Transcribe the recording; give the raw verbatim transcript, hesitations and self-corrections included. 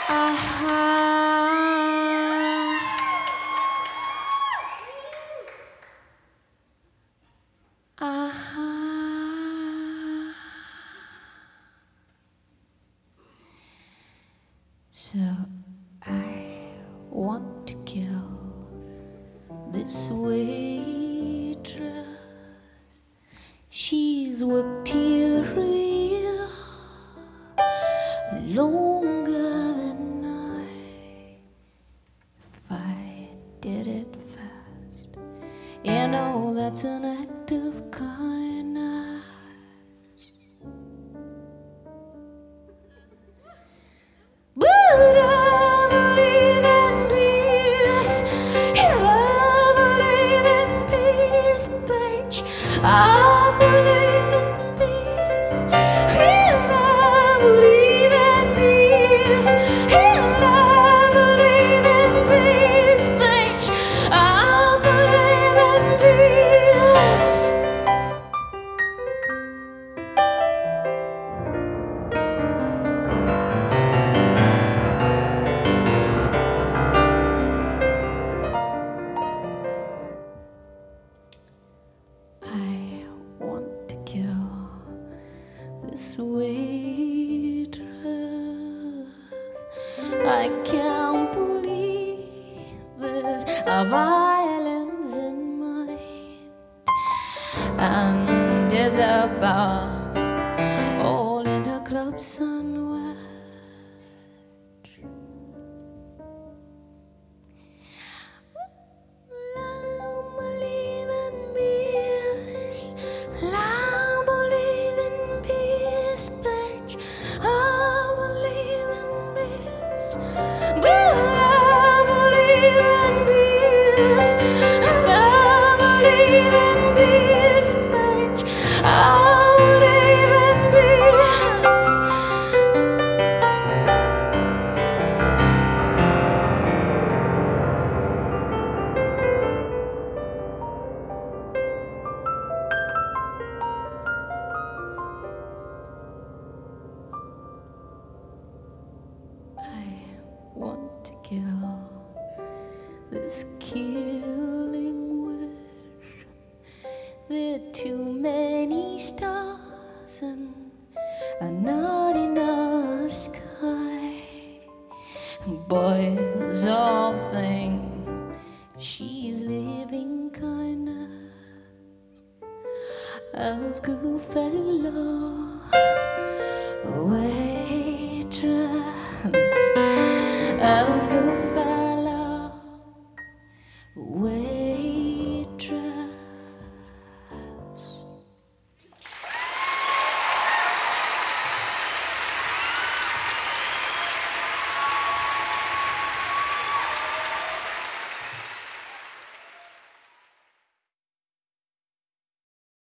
Uh-huh. Uh-huh. So I want to kill this waitress. She's worked here real longer than I. If I did it fast, you know that's an act of kindness. But I believe in peace. Yeah, I believe in peace, bitch. I believe in peace. Yeah, I believe in peace. Yeah, I believe in peace, bitch. I believe in peace. I want to kill this waitress. I can't believe there's a violence in mind, and Isabel all in her club somewhere. I want to kill this killing wish. There are too many stars and not enough sky. Boys all think she's living kindness. Ask a fellow waitress. Ask a